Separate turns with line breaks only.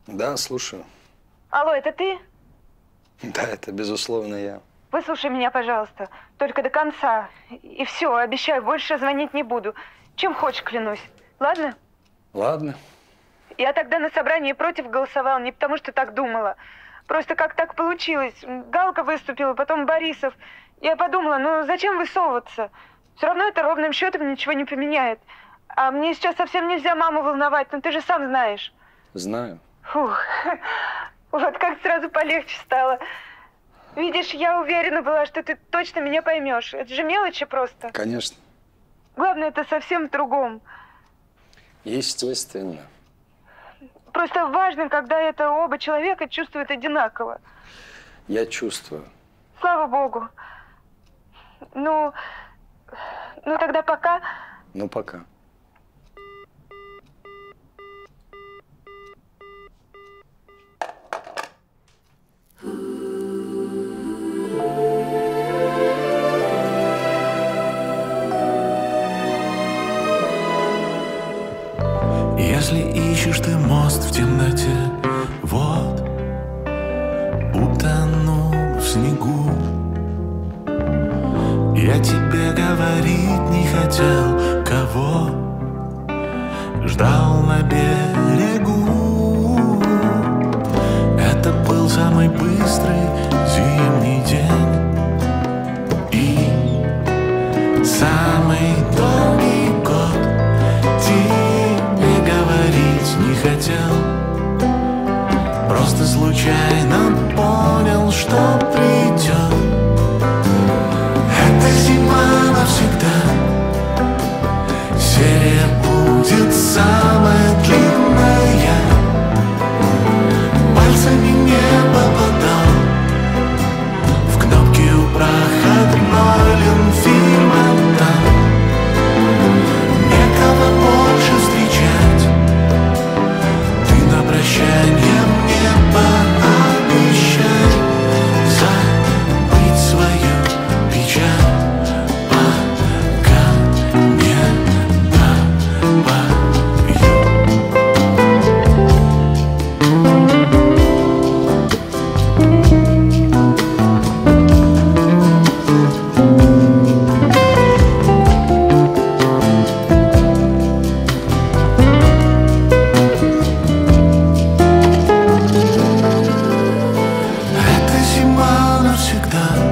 Да, слушаю.
Алло, это ты?
Да, это безусловно я.
Выслушай меня, пожалуйста. Только до конца. И все, обещаю, больше звонить не буду. Чем хочешь, клянусь. Ладно?
Ладно.
Я тогда на собрании против голосовала, не потому что так думала. Просто как так получилось. Галка выступила, потом Борисов. Я подумала, ну зачем высовываться? Все равно это ровным счетом ничего не поменяет. А мне сейчас совсем нельзя маму волновать, ну ты же сам знаешь.
Знаю.
Фух, вот как сразу полегче стало. Видишь, я уверена была, что ты точно меня поймешь. Это же мелочи просто.
Конечно.
Главное, это совсем в другом.
Естественно.
Просто важно, когда это оба человека чувствуют одинаково.
Я чувствую.
Слава богу. Ну тогда пока.
Ну, пока.
Если ищешь ты мост в темноте, вот, утонул в снегу. Я тебе говорить не хотел, кого ждал на берегу. Это был самый быстрый зимний день и самый долгий год. Тебе говорить не хотел, просто случайно понял, что придет. Эта зима навсегда, серия будет самая длинная. Пальцами не попадал в кнопки у проходной Ленфильма там. Некого больше встречать, ты на прощанье мне пообещай забыть свою печаль, пока не добавлю. Это зима навсегда,